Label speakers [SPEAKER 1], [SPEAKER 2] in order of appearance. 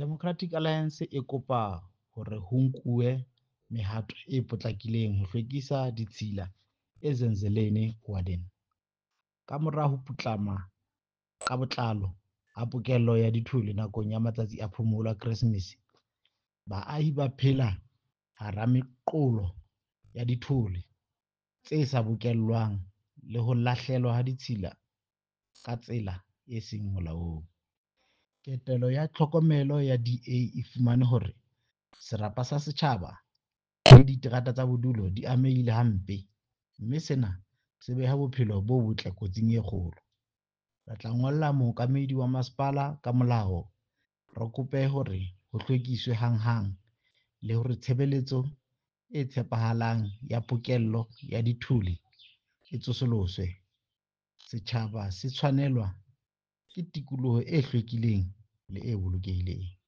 [SPEAKER 1] Democratic Alliance e kopa hore ho nkuwe mehato e potlakileng ho hlwekisa ditshila Ezenzelen Warden. Kamora ho putlama ka botlalo ha pokello ya dithole nakong ya matsatsi a phomolo a Keresemese, baahi ba phela hara meqomo ya dithole tse sa bokellwang le ho lahlelwa ha ditshila ka tsela e seng molaong. Ketelo ya tlhokomelo ya DA e fumane hore serapa sa setjhaba le diterata tsa bodulo di amehile hampe, mme sena se beha bophelo bo botle kotsing e kgolo. Re tla ngolla mookamedi wa masepala ka molao re kope hore ho hlwekiswe hanghang le hore tshebeletso e tshepahalang ya pokello ya dithole e tsosoloswe. Setjhaba se tshwanelwa ke tikoloho e hlwekileng le e bolokehileng.